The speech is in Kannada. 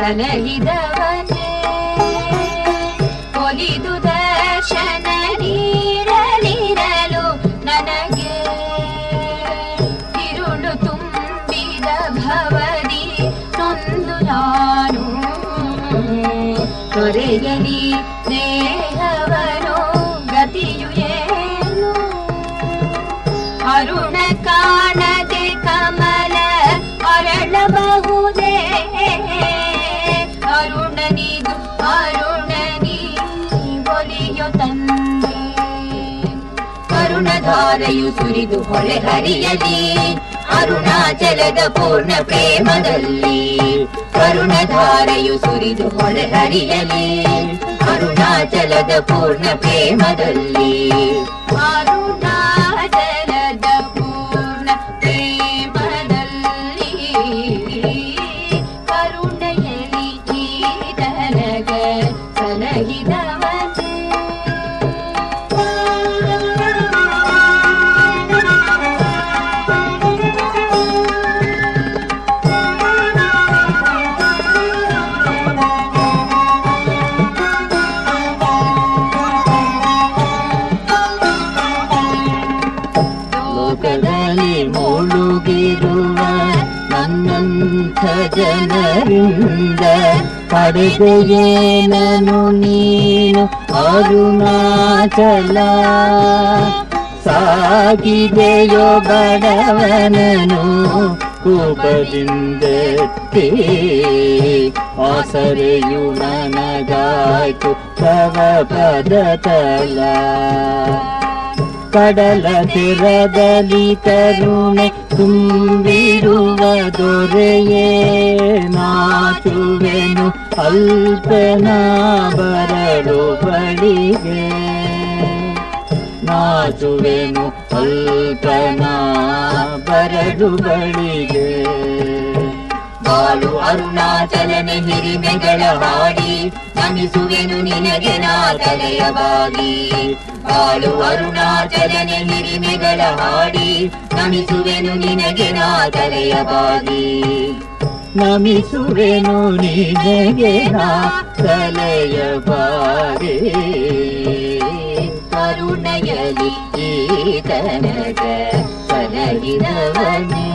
ಸಲಹಿದವನೇ ಒಲಿದು ದರ್ಶನ ನೀಡಲಿರಲು ನನಗೆ ತಿರುಳು ತುಂಬಿದ ಭವದಿ ನೊಂದು ನಾನು ತೊರೆಯಲಿ ಸ್ನೇಹವನು ಗತಿಯು ಏನು ಅರುಣ ಕಾಣದೆ ಕಮಲ ಅರಳಬಹುದೇ ಅರುಣನಿದು ಅರುಣನಿ ಒಲಿಯೋ ತಂದೆ ಕರುಣಧಾರೆಯು ಸುರಿದು ಹೊಳೆ ಹರಿಯಲಿ ಅರುಣಾಚಲದ ಪೂರ್ಣ ಪ್ರೇಮದಲ್ಲಿ ಕರುಣಧಾರೆಯು ಸುರಿದು ಹೊಳೆ ಹರಿಯಲಿ ಅರುಣಾಚಲದ ಪೂರ್ಣ ಪ್ರೇಮದಲ್ಲಿ ಅರುಣಾಚಲದ ಪೂರ್ಣ ಪ್ರೇಮದಲ್ಲಿ ಕರುಣೆಯಲಿ ಈತನಗ ಸಲಹಿದವನೇ ಮುಳುಗಿರುವ ನನ್ನಂಥ ಜನರಿಂದ ಪಡೆದೆಯೇನನು ನೀನು ಅರುಣಾಚಲ ಸಾಗಿದೆಯೋ ಬಡವನನು ಕೂಪದಿಂದೆತ್ತಿ ಆಸರೆಯು ನನಗಾಯ್ತು ತವ ಪದತಲ ಕಡಲ ತೀರದಲ್ಲಿ ಕರುಣೆ ತುಂಬಿರುವ ದೊರೆಯೇ ನಾಚುವೆನು ಅಲ್ಪನ ಬರಲು ಬಳಿಗೆ ನಾಚುವೆನು ಅಲ್ಪನ ಬರಲು ಬಳಿಗೆ ಬಾಳು ಅರುಣಾಚಲನೆ ಹಿರಿಮೆಗಳ ಹಾಡಿ ನಮಿಸುವೆನು ನಿನಗೆ ನಾ ತಲೆಯ ಬಾಗಿ ಬಾಳು ಅರುಣಾಚಲನೆ ಹಿರಿಮೆಗಳ ಹಾಡಿ ನಮಿಸುವೆನು ನಿನಗೆ ನಾ ತಲೆಯ ಬಾಗಿ ನಮಿಸುವೆನು ನಿನಗೆ ನಾ ತಲೆಯ ಬಾಗಿ ಕರುಣೆಯಲಿ ಈತನಗ ಸಲಹಿದವನೇ